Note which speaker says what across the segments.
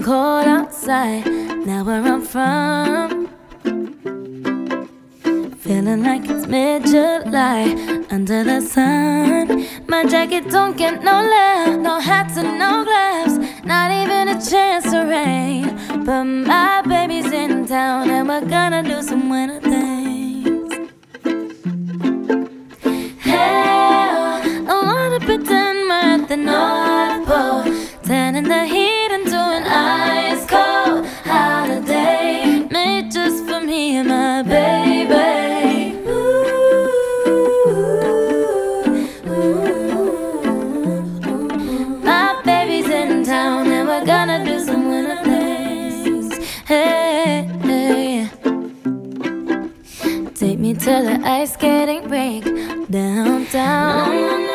Speaker 1: cold outside, now where I'm from, feeling like it's mid-July under the sun. My jacket don't get no love, no hats and no gloves, not even a chance to rain. But my baby's in town and we're gonna do some winter things. Hell, I wanna pretend we're at the North Pole, turning the heat into an ice cold holiday made just for me and my baby. My baby's in town and we're gonna do some winter things. Hey, hey. Take me to the ice skating rink downtown.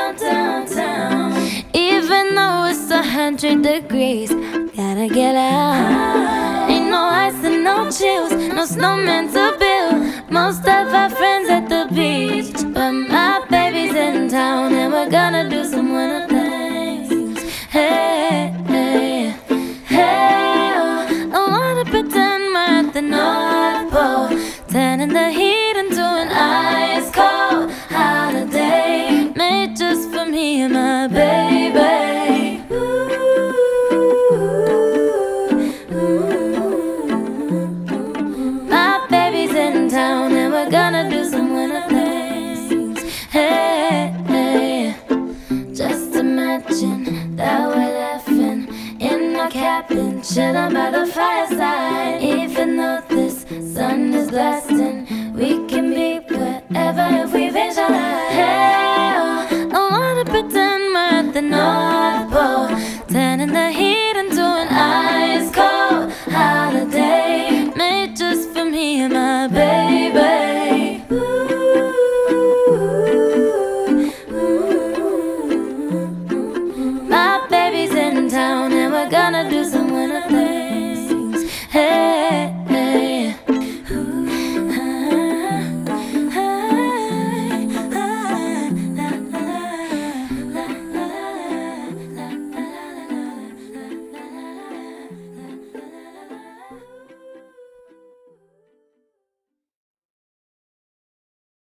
Speaker 1: Even though it's 100 degrees, gotta get out. Ain't no ice and no chills, no snowman to build. Most of our friends at the beach, but my baby's in town and we're gonna do some winter things. Hey, hey, hey, oh, I wanna pretend we're at the North Pole, turning the heat into an ice cold holiday made just for me and my baby. My baby's in town and we're gonna do some winter things. Hey, hey, just imagine that we're laughing in our cabin, chilling by the fireside. Even though this sun is blasting, we can be wherever if we